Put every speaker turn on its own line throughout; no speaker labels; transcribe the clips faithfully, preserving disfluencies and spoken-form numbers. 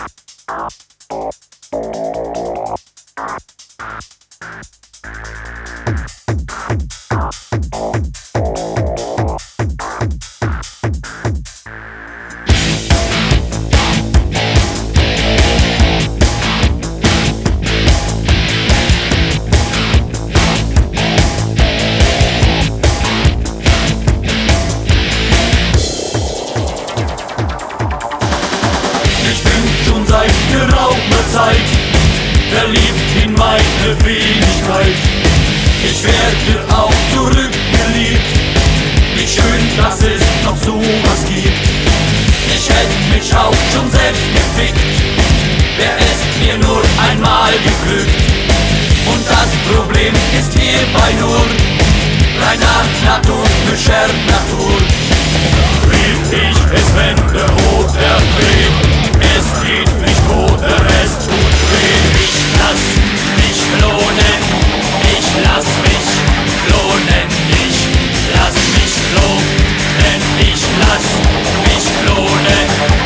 Zeit, verliebt in meine Fähigkeit. Ich werde auch zurückgeliebt. Wie schön, dass es noch sowas gibt. Ich hätte mich auch schon selbst gefickt, wär es mir nur einmal geglückt. Und das Problem ist hierbei nur reiner naturischer Natur. Wie ich es wende oder dreh, es geht nicht oder es tut weh. Ich lass mich klonen, ich lass mich klonen, ich lass mich klonen, ich lass mich klonen.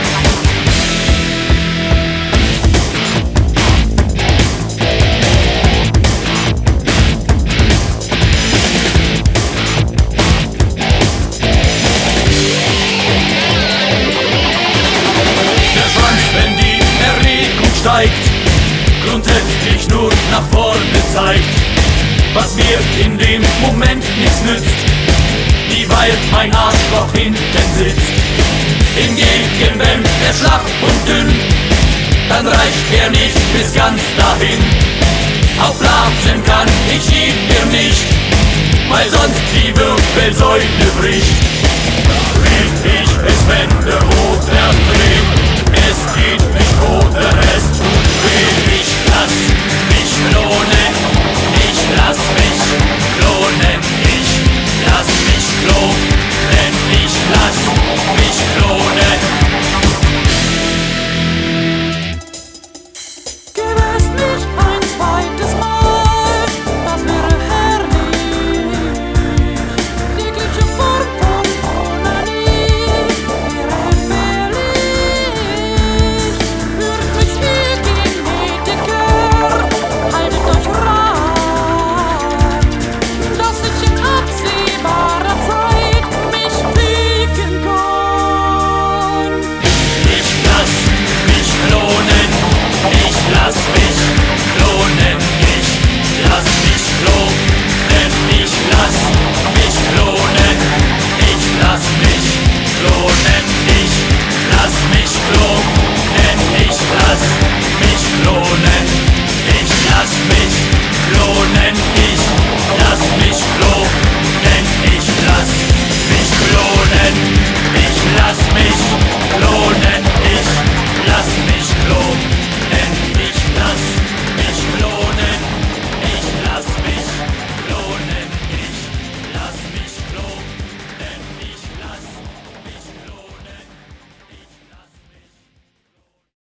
Steigt, grundsätzlich nur nach vorne zeigt, was mir in dem Moment nichts nützt, dieweil mein Arschloch hinten sitzt. Hingegen, wenn er schlaff und dünn, dann reicht er nicht bis ganz dahin. Aufblasen kann ich ihn mir nicht, weil sonst die Wirbelsäule bricht. Wie ich es wende oder drehe,